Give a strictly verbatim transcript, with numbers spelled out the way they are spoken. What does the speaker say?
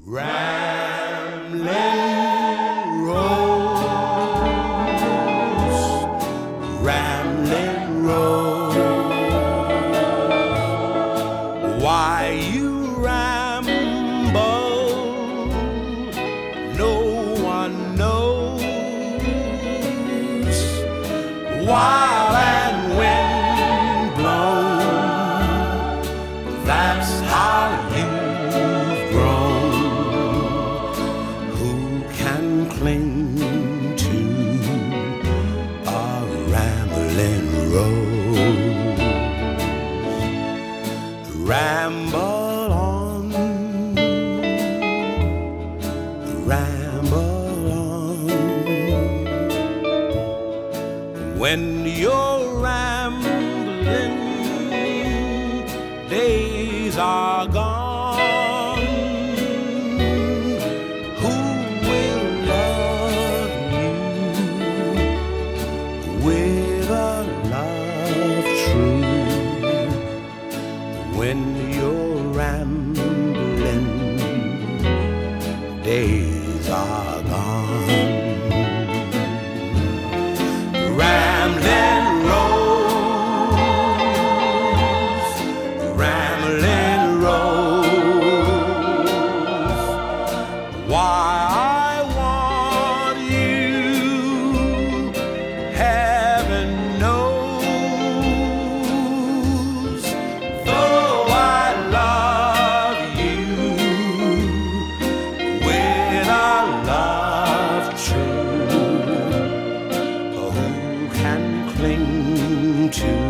Ramblin' Rose, Ramblin' Rose, why you ramble, no one knows. While and wind blown, that's how you've grown. Who can cling to a rambling rose? Ramble on, ramble on. When you're rambling, days are gone. Who will love you with a love true? When you're rambling, days are gone. Ramblin' Rose, Ramblin' Rose, why I want you, heaven knows. Though I love you with a love true, who can cling to